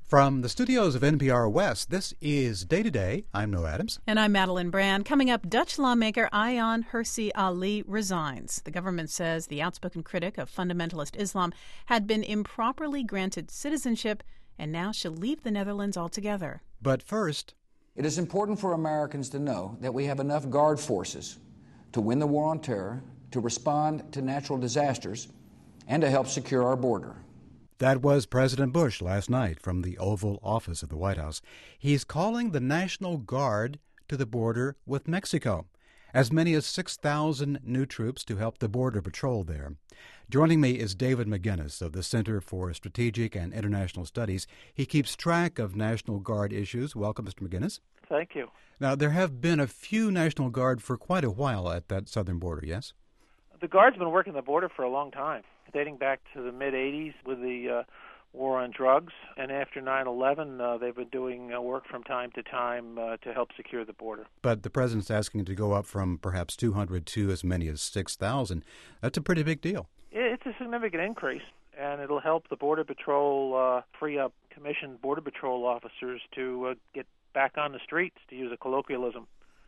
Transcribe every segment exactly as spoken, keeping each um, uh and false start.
From the studios of N P R West, this is Day to Day. I'm Noah Adams. And I'm Madeline Brand. Coming up, Dutch lawmaker Ayaan Hirsi Ali resigns. The government says the outspoken critic of fundamentalist Islam had been improperly granted citizenship, and now she'll leave the Netherlands altogether. But first, it is important for Americans to know that we have enough guard forces to win the war on terror, to respond to natural disasters, and to help secure our border. That was President Bush last night from the Oval Office of the White House. He's calling the National Guard to the border with Mexico. As many as six thousand new troops to help the Border Patrol there. Joining me is David McGinnis of the Center for Strategic and International Studies. He keeps track of National Guard issues. Welcome, Mister McGinnis. Thank you. Now, there have been a few National Guard for quite a while at that southern border, yes? The Guard's been working the border for a long time, dating back to the mid-eighties with the uh, war on drugs. And after nine eleven, uh, they've been doing uh, work from time to time uh, to help secure the border. But the president's asking to go up from perhaps two hundred to as many as six thousand. That's a pretty big deal. It's a significant increase, and it'll help the Border Patrol uh, free up commissioned Border Patrol officers to uh, get back on the streets, to use a colloquialism.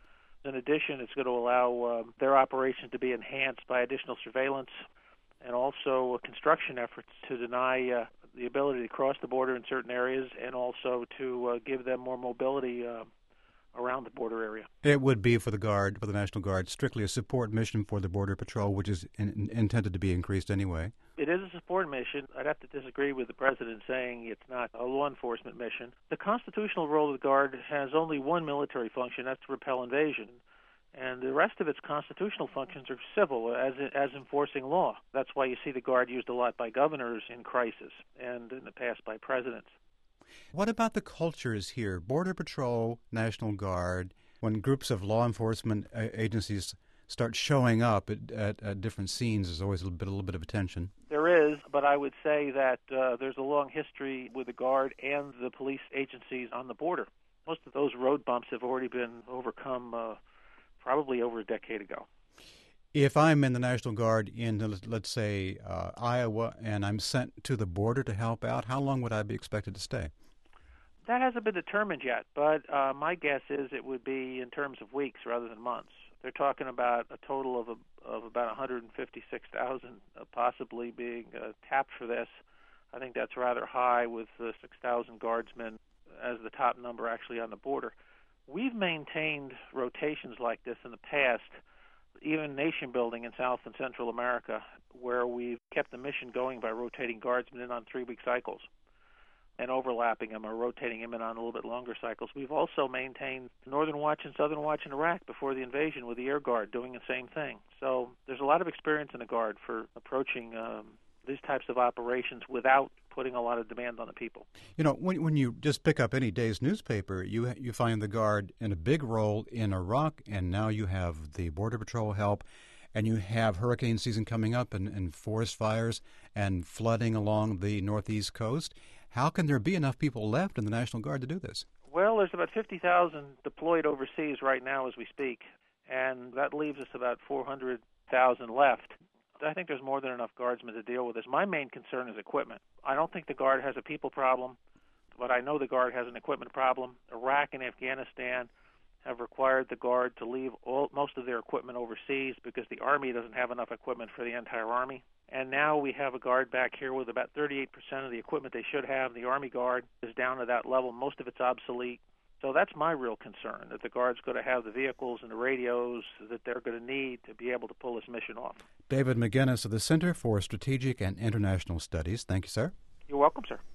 In addition, it's going to allow uh, their operations to be enhanced by additional surveillance and also uh, construction efforts to deny uh, the ability to cross the border in certain areas, and also to uh, give them more mobility uh, around the border area. It would be for the Guard, for the National Guard, strictly a support mission for the Border Patrol, which is in, intended to be increased anyway. It is a support mission. I'd have to disagree with the president saying it's not a law enforcement mission. The constitutional role of the Guard has only one military function, that's to repel invasion. And the rest of its constitutional functions are civil, as as enforcing law. That's why you see the Guard used a lot by governors in crisis, and in the past by presidents. What about the cultures here? Border Patrol, National Guard, when groups of law enforcement agencies start showing up at, at, at different scenes, there's always a little bit, a little bit of attention. There is, but I would say that uh, there's a long history with the Guard and the police agencies on the border. Most of those road bumps have already been overcome uh, probably over a decade ago. If I'm in the National Guard in, let's say, uh, Iowa, and I'm sent to the border to help out, how long would I be expected to stay? That hasn't been determined yet, but uh, my guess is it would be in terms of weeks rather than months. They're talking about a total of a, of about one hundred fifty-six thousand uh, possibly being uh, tapped for this. I think that's rather high, with uh, six thousand guardsmen as the top number actually on the border. We've maintained rotations like this in the past, even nation building in South and Central America, where we've kept the mission going by rotating guardsmen in on three-week cycles and overlapping them or rotating them in on a little bit longer cycles. We've also maintained Northern Watch and Southern Watch in Iraq before the invasion with the Air Guard doing the same thing. So there's a lot of experience in the Guard for approaching um, these types of operations without putting a lot of demand on the people. You know, when when you just pick up any day's newspaper, you you find the Guard in a big role in Iraq, and now you have the Border Patrol help, and you have hurricane season coming up, and, and forest fires and flooding along the northeast coast. How can there be enough people left in the National Guard to do this? Well, there's about fifty thousand deployed overseas right now as we speak, and that leaves us about four hundred thousand left. I think there's more than enough guardsmen to deal with this. My main concern is equipment. I don't think the Guard has a people problem, but I know the Guard has an equipment problem. Iraq and Afghanistan have required the Guard to leave all, most of their equipment overseas because the Army doesn't have enough equipment for the entire Army. And now we have a Guard back here with about thirty-eight percent of the equipment they should have. The Army Guard is down to that level. Most of it's obsolete. So that's my real concern, that the Guard's going to have the vehicles and the radios that they're going to need to be able to pull this mission off. David McGinnis of the Center for Strategic and International Studies. Thank you, sir. You're welcome, sir.